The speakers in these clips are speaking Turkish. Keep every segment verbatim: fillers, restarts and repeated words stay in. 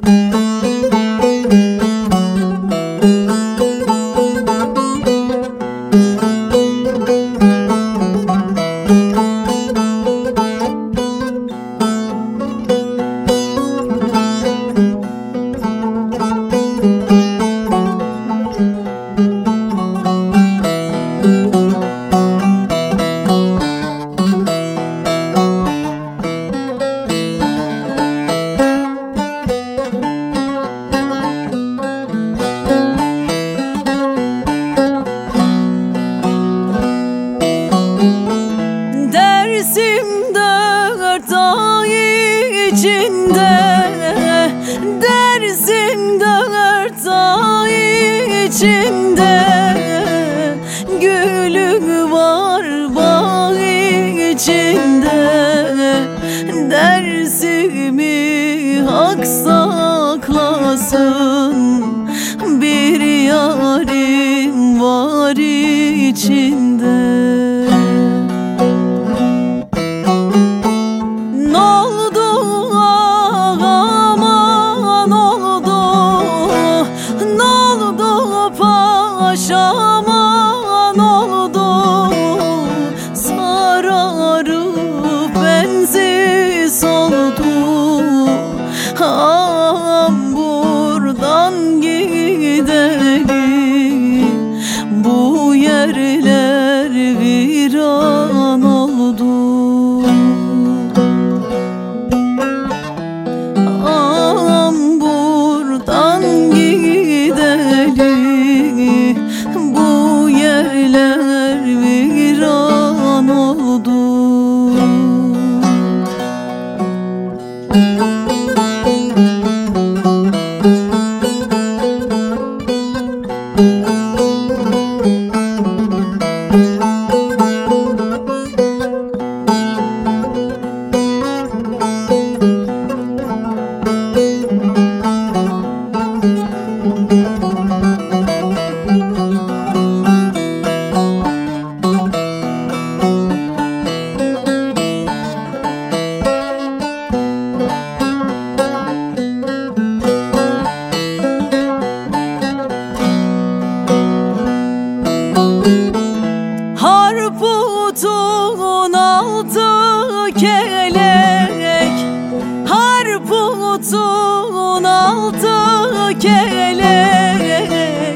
Dersim dört ay içinde, gülüm var bağ içinde. Dersimi hak saklasın, bir yarim var içinde. Aman oldu, sararıp bensiz oldu. Ağam buradan gidelim, bu yerler viran oldu. Ağam buradan gidelim, bu yerler viran oldu. Harputun altı kelek, harputun altı kelek.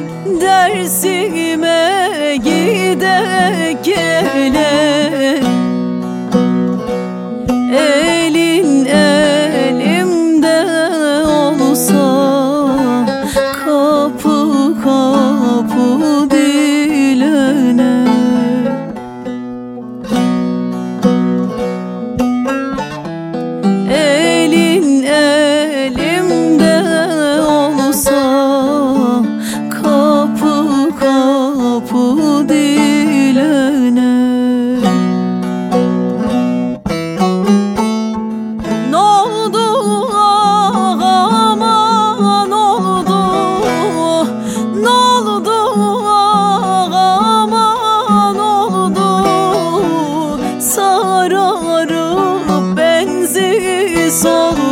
Dersime gidek gelek, elin elimde olsa, kapı kapı dilene. Elin elimde olsa, kapı kapı dilene. Ne oldu ağam, aman oldu, ne oldu ağam, aman oldu. Sararıp bensiz oldu.